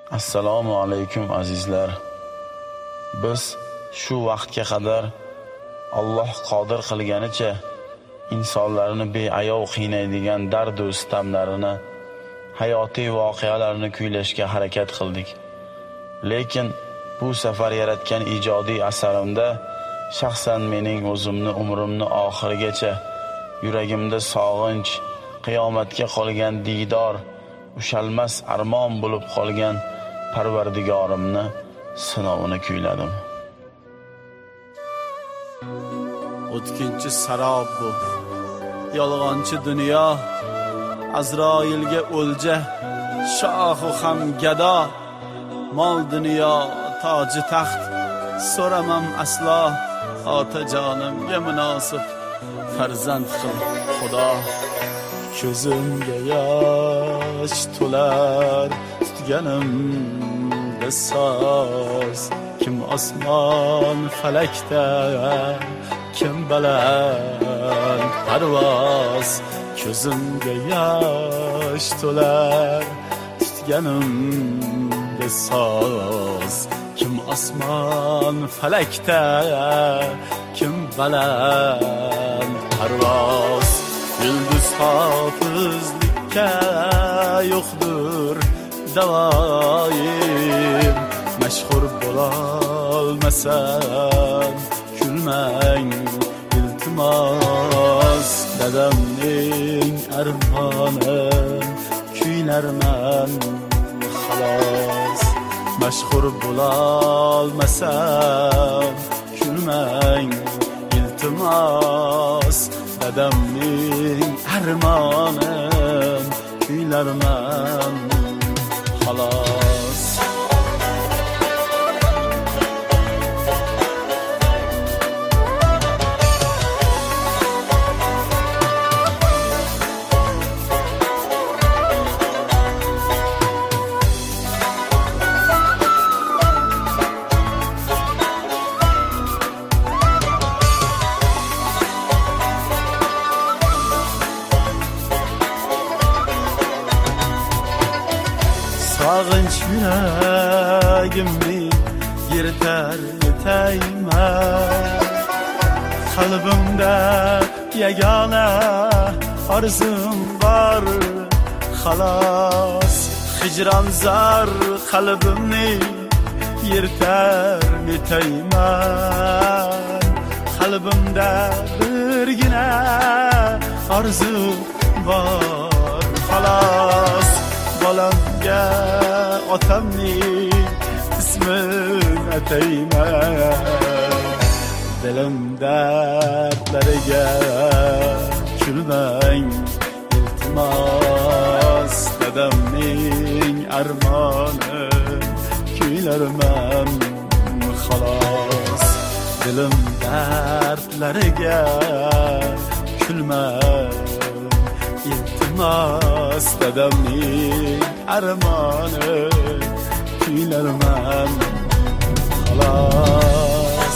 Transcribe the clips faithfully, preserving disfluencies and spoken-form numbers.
Assalomu alaykum azizlar. Biz shu vaqtga qadar Alloh qodir qilganicha insonlarni beayov qiynaydigan dard va sitamlarini, hayotiy voqealarni kuylashga harakat qildik. Lekin bu safar yaratgan ijodiy asarimda shaxsan mening o'zimni umrimni oxirigacha yuragimda sog'inch, qiyomatga qolgan diydor, ushalmas armon bo'lib qolgan Parvardigorimni sinovini kuyladim. O'tkinchi sarob bu, yolg'onchi dunyo, Azroilga o'lja, shohu ham gado, mol dunyo, toji taxt, so'ramam aslo, otajonimga munosib farzand qil Xudo. Ko'zimga yosh to'lar, tutganimda soz, kim osmon falakda, kim baland parvoz. Ko'zimga yosh to'lar, tutganimda soz, kim osmon falakda, kim baland parvoz. Yulduz hofizlikka yo'qdir davoyim, mashhur bo'lolmasam kulmang iltimos. Dadamning armoni kuylarman xolos, mashhur bo'lolmasam kulmang iltimos. Dadamning armoni kuylarman xolos. Sog'inch yuragimni yirtar tayma, qalbimda yagona orzum bor xolos. Hijron zar qalbimni yirtar tayma, qalbimda birgina orzu bor xolos. Bolamga otamning ismin atayman, dilim dardlariga kulmang iltimos. Dadamning armoni kuylarman xolos, dilim dardlariga kulmang iltimos. Dadamning armoni kuylarman xolos.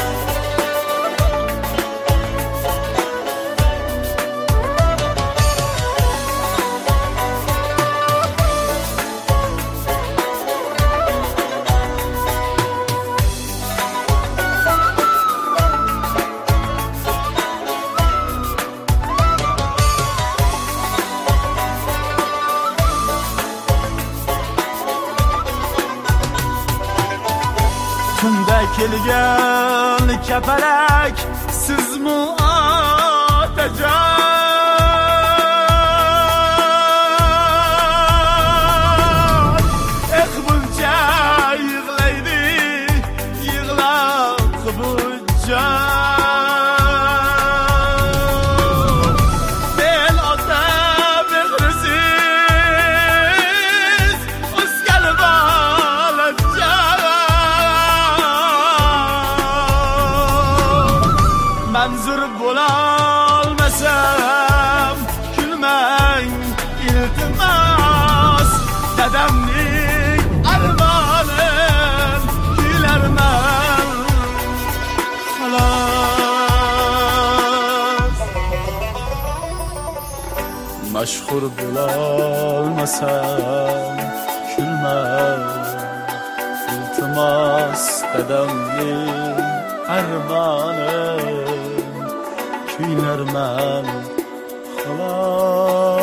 Tunda kelgan kapalak sizmi otajon? Eh buncha yig'laydi, yig'lab qubujjon. El ota mehrisiz o'sgan bolajon. Manzur bo'lolmasam kulmang iltimos. Dadamning armoni kuylarman xolos. Mashhur bo'lolmasam kulmang o'chmas dadamning armoni, kuylarman xolos.